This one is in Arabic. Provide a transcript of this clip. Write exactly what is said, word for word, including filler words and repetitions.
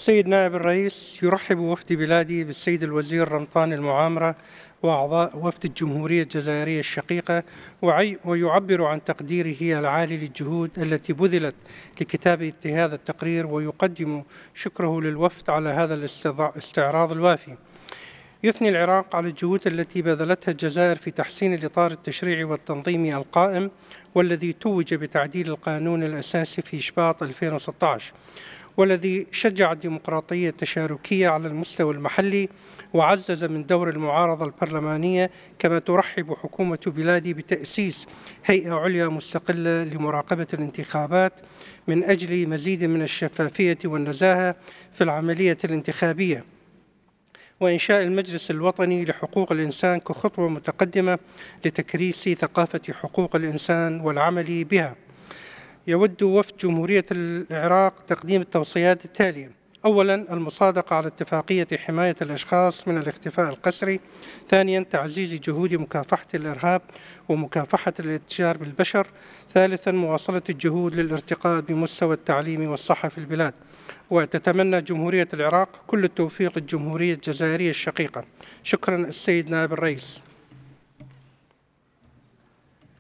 السيد نائب الرئيس، يرحب وفد بلادي بالسيد الوزير رمضان المعامرة وأعضاء وفد الجمهورية الجزائرية الشقيقة، وعي- ويعبر عن تقديره العالي للجهود التي بذلت لكتابة هذا التقرير، ويقدم شكره للوفد على هذا الاستعراض الوافي. يثني العراق على الجهود التي بذلتها الجزائر في تحسين الإطار التشريعي والتنظيمي القائم، والذي توج بتعديل القانون الأساسي في شباط ألفين وستة عشر، والذي شجع الديمقراطية التشاركية على المستوى المحلي وعزز من دور المعارضة البرلمانية. كما ترحب حكومة بلادي بتأسيس هيئة عليا مستقلة لمراقبة الانتخابات من أجل مزيد من الشفافية والنزاهة في العملية الانتخابية، وإنشاء المجلس الوطني لحقوق الإنسان كخطوة متقدمة لتكريس ثقافة حقوق الإنسان والعمل بها. يود وفد جمهورية العراق تقديم التوصيات التالية: أولاً، المصادقة على اتفاقية حماية الأشخاص من الاختفاء القسري. ثانياً، تعزيز جهود مكافحة الإرهاب ومكافحة الاتجار بالبشر. ثالثاً، مواصلة الجهود للارتقاء بمستوى التعليم والصحة في البلاد. وتتمنى جمهورية العراق كل التوفيق للجمهورية الجزائرية الشقيقة. شكراً السيد نائب الرئيس.